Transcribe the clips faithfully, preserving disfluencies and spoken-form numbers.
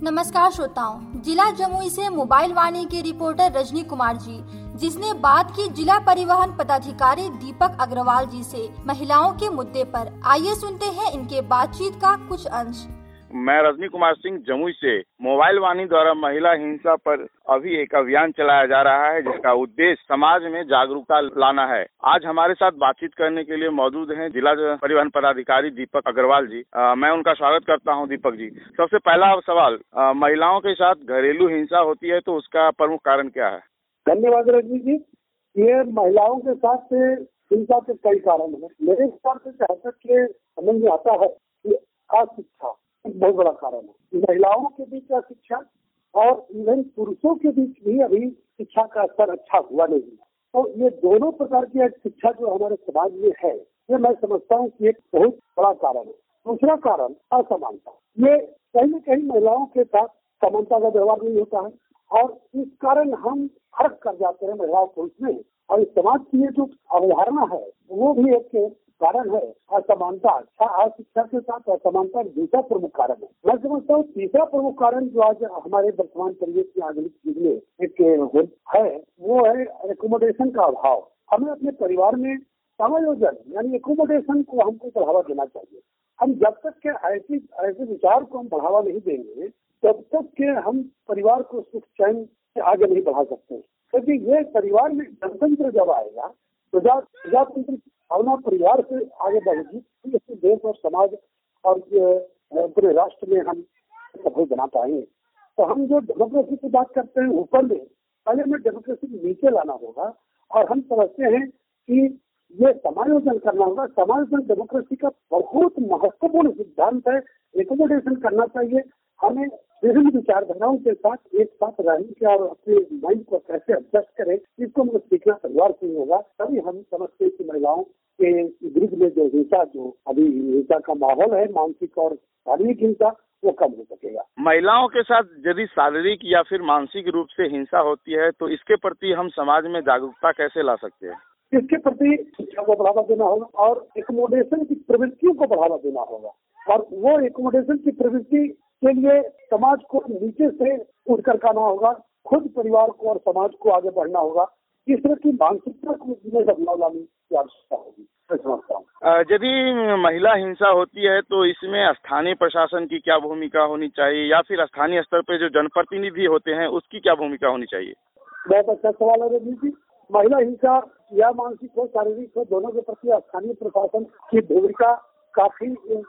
नमस्कार श्रोताओं, जिला जमुई से मोबाइल वाणी के रिपोर्टर रजनी कुमार जी, जिसने बात की जिला परिवहन पदाधिकारी दीपक अग्रवाल जी से महिलाओं के मुद्दे पर। आइए सुनते हैं इनके बातचीत का कुछ अंश। मैं रजनी कुमार सिंह जमुई से मोबाइल वाणी द्वारा महिला हिंसा पर अभी एक अभियान चलाया जा रहा है, जिसका उद्देश्य समाज में जागरूकता लाना है। आज हमारे साथ बातचीत करने के लिए मौजूद हैं जिला परिवहन पदाधिकारी दीपक अग्रवाल जी। आ, मैं उनका स्वागत करता हूं। दीपक जी, सबसे पहला सवाल, आ, महिलाओं के साथ घरेलू हिंसा होती है तो उसका प्रमुख कारण क्या है? धन्यवाद रजनी जी। ये महिलाओं के साथ हिंसा के कई कारण है। मेरे हिसाब से जहाँ तक के समझ में आता है कि अशिक्षा एक बहुत बड़ा कारण है। महिलाओं के बीच अशिक्षा और इवन पुरुषों के बीच भी अभी शिक्षा का स्तर अच्छा हुआ नहीं है। तो ये दोनों प्रकार की शिक्षा जो हमारे समाज में है, ये मैं समझता हूँ कि एक बहुत बड़ा कारण है। दूसरा कारण असमानता। ये कहीं न कहीं महिलाओं के साथ समानता का व्यवहार नहीं होता है और इस कारण हम फर्क कर जाते हैं महिलाओं पुरुष में, और इस समाज की ये जो अवधारणा है वो भी एक कारण है। असमानता, अशिक्षा के साथ असमानता दूसरा प्रमुख कारण है। मैं समझता हूँ तीसरा प्रमुख कारण जो आज हमारे वर्तमान परिवेश की आधुनिक युग में एक है, वो है एकोमोडेशन का अभाव। हमें अपने परिवार में समायोजन यानी एकोमोडेशन को हमको बढ़ावा देना चाहिए। हम जब तक के ऐसी ऐसे विचार को हम बढ़ावा नहीं देंगे तब तक के हम परिवार को सुख चैन से आगे नहीं बढ़ा सकते, क्योंकि ये परिवार में गणतंत्र जब आएगा, प्रजातंत्र भावना परिवार से आगे बढ़ेगी, इससे देश और समाज और पूरे राष्ट्र में हम सफल बना पाएंगे। तो हम जो डेमोक्रेसी की बात करते हैं ऊपर में, पहले हमें डेमोक्रेसी को नीचे लाना होगा और हम समझते हैं कि ये समायोजन करना होगा। समायोजन डेमोक्रेसी का बहुत महत्वपूर्ण सिद्धांत है। एकोमोडेशन करना चाहिए। हमें विभिन्न विचारधाराओं के साथ एक साथ रहने के और अपने माइंड को कैसे एडजस्ट करें, इसको मतलब सीखना परिवार से ही होगा। तभी हम समझते हैं कि महिलाओं के विरुद्ध में जो हिंसा जो अभी हिंसा का माहौल है, मानसिक और शारीरिक हिंसा, वो कम हो सकेगा। महिलाओं के साथ यदि शारीरिक या फिर मानसिक रूप से हिंसा होती है तो इसके प्रति हम समाज में जागरूकता कैसे ला सकते हैं? इसके प्रति शिक्षा को बढ़ावा देना होगा और एकोमोडेशन की प्रवृत्तियों को बढ़ावा देना होगा। और वो एकोमोडेशन की प्रवृत्ति के लिए समाज को नीचे से उठकर करना होगा, खुद परिवार को और समाज को आगे बढ़ना होगा। इस तरह की मानसिकता को बदलाव लाने की आवश्यकता होगी, मैं समझता हूँ। यदि महिला हिंसा होती है तो इसमें स्थानीय प्रशासन की क्या भूमिका होनी चाहिए, या फिर स्थानीय स्तर पे जो जनप्रतिनिधि होते हैं उसकी क्या भूमिका होनी चाहिए? बहुत अच्छा सवाल है रजनी जी। महिला हिंसा या मानसिक हो शारीरिक हो, दोनों के प्रति स्थानीय प्रशासन की भूमिका काफी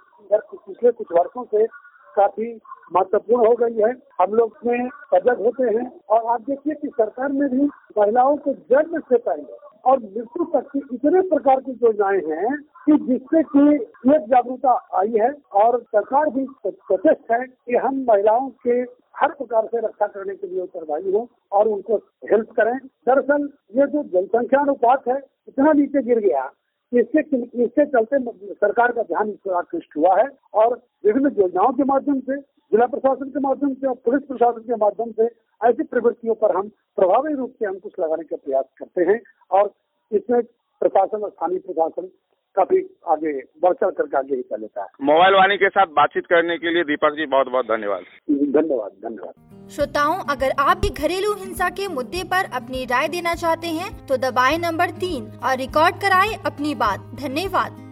पिछले कुछ वर्षों से काफी महत्वपूर्ण हो गई है। हम लोग इसमें सजग होते हैं और आप देखिए कि सरकार में भी महिलाओं को जन्म से पहले और मृत्यु तक की इतने प्रकार की योजनाएं हैं कि जिससे कि एक जागरूकता आई है और सरकार भी सचेत है कि हम महिलाओं के हर प्रकार से रक्षा करने के लिए उत्तरदायी हो और उनको हेल्प करें। दरअसल ये जो जनसंख्या अनुपात है इतना नीचे गिर गया, इससे इसके चलते सरकार का ध्यान इस पर आकृष्ट हुआ है और विभिन्न योजनाओं के माध्यम से, जिला प्रशासन के माध्यम से और पुलिस प्रशासन के माध्यम से ऐसी प्रवृत्तियों पर हम प्रभावी रूप से अंकुश लगाने का प्रयास करते हैं और इसमें प्रशासन और स्थानीय प्रशासन काफी आगे बढ़ चढ़ करके आगे हिस्सा लेता है। मोबाइल वाणी के साथ बातचीत करने के लिए दीपक जी बहुत बहुत धन्यवाद। धन्यवाद धन्यवाद श्रोताओं, अगर आप भी घरेलू हिंसा के मुद्दे पर अपनी राय देना चाहते हैं तो दबाएं नंबर तीन और रिकॉर्ड कराएं अपनी बात। धन्यवाद।